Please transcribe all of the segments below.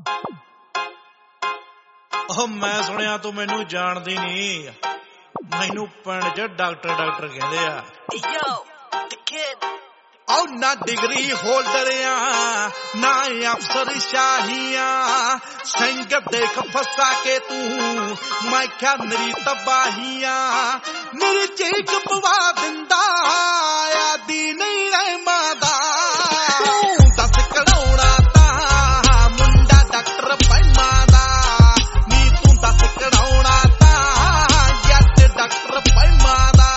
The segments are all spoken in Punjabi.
ਉਹ ਮੈਂ ਸੁਣਿਆ ਤੂੰ ਮੈਨੂੰ ਜਾਣਦੀ ਨਹੀਂ। ਮੈਨੂੰ ਪਿੰਡ 'ਚ ਡਾਕਟਰ ਕਹਿੰਦੇ ਆ। ਉਹ ਨਾ ਡਿਗਰੀ ਹੋਲਡਰ ਆ ਨਾ ਅਫਸਰ ਸ਼ਾਹੀਆਂ, ਸਿੰਘ ਦੇਖ ਫਸਾ ਕੇ ਤੂੰ ਮੈਂ ਕਿਹਾ ਮੇਰੀ ਤਬਾਹੀਆਂ। ਮੇਰੀ ਚੀਕ ਪਵਾ ਦਿੰਦਾ ਆਦੀ ਨਹੀਂ ਰਹਿਮਾਂ ਦਾ। ਤੂੰ ਦੱਸ ਕਢਾਉਣਾ ਤਾਂ ਮੁੰਡਾ ਡਾਕਟਰ ਪੈਮਾਂ ਦਾ, ਨੀ ਤੂੰ ਦੱਸ ਕਢਾਉਣਾ ਤਾਂ ਜੱਟ ਡਾਕਟਰ ਪੈਮਾਂ ਦਾ।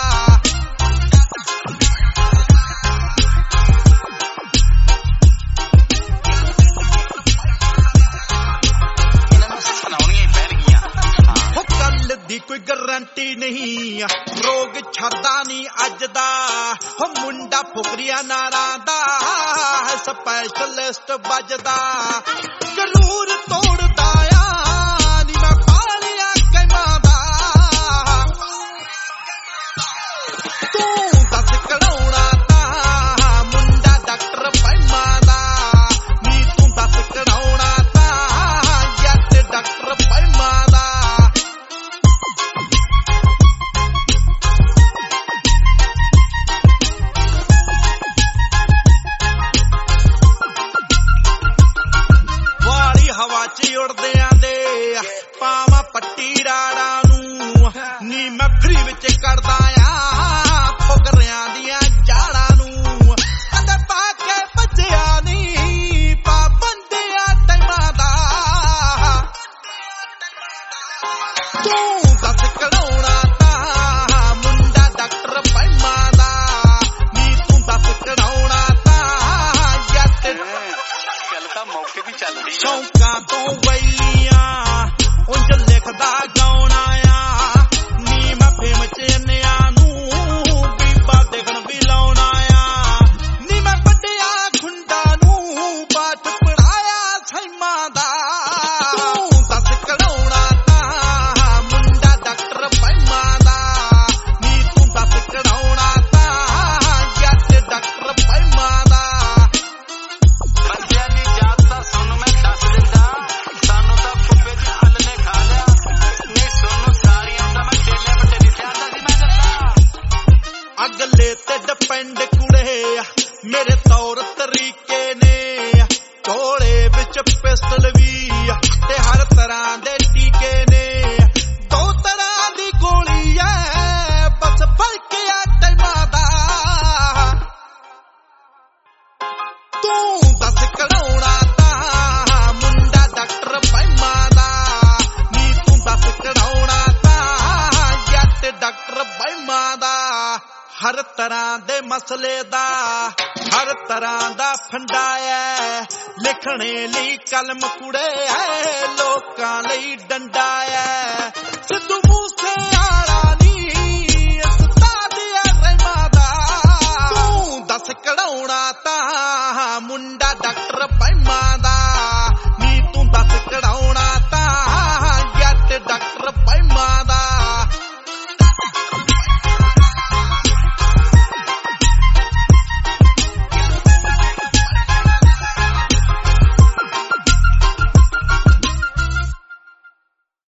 ਦੀ ਕੋਈ ਗਰੰਟੀ ਨਹੀਂ, ਰੋਗ ਛੱਡਦਾ ਨਹੀਂ ਅੱਜ ਦਾ। ਹੋ ਮੁੰਡਾ ਫੁਕਰੀਆ ਨਾਰਾਂ ਦਾ ਸਪੈਸ਼ਲਿਸਟ ਵੱਜਦਾ। ਜ਼ਰੂਰ ਤੋੜਦਾ ਆ ਨੀ ਮੈਂ ਪਾਲਿਆ ਕੈਮਾਂ ਦਾ। ਤੂੰ ਦੱਸ ਕਢਾਉਣਾ ਤਾਂ ਮੁੰਡਾ ਡਾਕਟਰ ਪੈਮਾਂ ਦਾ, ਨੀ ਤੂੰ ਦੱਸ ਕਢਾਉਣਾ ਤਾਂ ਜੱਟ ਡਾਕਟਰ ਪੈਮਾਂ ਦਾ। ਹਵਾ 'ਚ ਉੜਦਿਆਂ ਦੇ ਪਾਵਾਂ ਪੱਟੀ ਰਾੜਾਂ ਨੂੰ, ਨੀ ਮੈਂ ਫਰੀ ਵਿੱਚ ਕੱਢਦਾ ਆ ਫੁਕਰਿਆਂ ਦੀਆਂ ਜਾੜਾਂ ਨੂੰ। ਕਦੇ ਪਾ ਕੇ ਭੱਜਿਆ ਨੀ ਪਾਬੰਦੀਆਂ ਟਾਈਮਾਂ ਦਾ। ਤੂੰ ਦੱਸ ਕਢਾਉਣਾ ਤਾਂ ਮੁੰਡਾ ਡਾਕਟਰ ਪੈਮਾਂ ਦਾ, ਨੀ ਤੂੰ ਦੱਸ ਕਢਾਉਣਾ ਤਾਂ ਜੱਟ। ਗੱਲ ਤਾਂ ਮੌਕੇ ਦੀ ਚੱਲਦੀ ਸ਼ੌਂਕਾਂ ਤੋਂ ਵੈਲੀਆਂ ਉਂਝ ਲਿਖਦਾ ਗਾਉਣਾ ਆ, ਨੀ ਮੈਂ ਫੇਮ 'ਚ ਅੰਨਿਆਂ ਨੂੰ ਬੀਬਾ ਦੇਖਣ ਵੀ ਲਾਉਣਾ ਆ। ਨੀ ਮੈਂ ਵੱਡਿਆ ਖੁੰਡਾ ਨੂੰ ਪਾਠ ਪੜਾਇਆ ਸੈਮਾਂ ਦਾ। ਤੂੰ ਦੱਸ ਕਢਾਉਣਾ ਤਾਂ ਮੁੰਡਾ ਡਾਕਟਰ ਪੈਮਾਂ ਦਾ, ਨੀ ਤੂੰ ਦੱਸ ਕਢਾਉਣਾ ਤਾਂ ਜੱਟ ਡਾਕਟਰ ਪੈਮਾਂ ਦਾ। ਬੰਦਿਆਂ ਦੀ ਜਾਤ ਤਾਂ ਸੁਣ ਮੈਂ ਦੱਸ ਦਿੰਦਾ, ਸਾਨੂੰ ਤਾਂ ਫੁੱਫੇ ਦੀ ਹੱਲ ਨੇ ਖਾ ਲਿਆ। ਨਹੀਂ ਸੋਨੂੰ ਸਾਰੀਆਂ ਦਾ ਮੈਂ ਡੇਲੇ ਵੱਟੇ ਨਹੀਂ ਜਾਂਦਾ ਸੀ ਮੈਂ ਦੱਸਾਂ। ਅਗਲੇ ਤੇ ਡਿਪੈਂਡ ਕੁੜੇ ਮੇਰੇ ਤੌਰ ਤਰੀਕੇ ਨੇ, ਝੋਲੇ ਵਿੱਚ ਪਿਸਟਲ ਵੀ ਤੇ ਹਰ ਤਰ੍ਹਾਂ ਦੇ ਟੀਕੇ ਨੇ। ਦੋ ਤਰ੍ਹਾਂ ਦੀ ਗੋਲੀ ਐ ਬਸ ਫਰਕ ਆ ਟਾਈਮਾਂ ਦਾ। ਤੂੰ ਦੱਸ ਕਢਾਉਣਾ ਤਾਂ ਮੁੰਡਾ ਡਾਕਟਰ ਪੈਮਾਂ ਦਾ, ਨੀ ਤੂੰ ਦੱਸ ਕਢਾਉਣਾ ਤਾਂ ਜੱਟ ਡਾਕਟਰ ਪੈਮਾਂ ਦਾ। ਹਰ ਤਰ੍ਹਾਂ ਦੇ ਮਸਲੇ ਦਾ ਹਰ ਤਰ੍ਹਾਂ ਦਾ ਫੰਡਾ ਐ, ਲਿਖਣੇ ਲਈ ਕਲਮ ਕੁੜੇ ਐ ਲੋਕਾਂ ਲਈ ਡੰਡਾ ਐ। ਸਿੱਧੂ ਮੂਸੇਵਾਲਾ ਨੀ ਉਸਤਾਦ ਐ ਰਹਿਮਾਂ ਦਾ। ਤੂੰ ਦੱਸ ਕਢਾਉਣਾ ਤਾਂ ਮੁੰਡਾ ਡਾਕਟਰ ਪੈਮਾਂ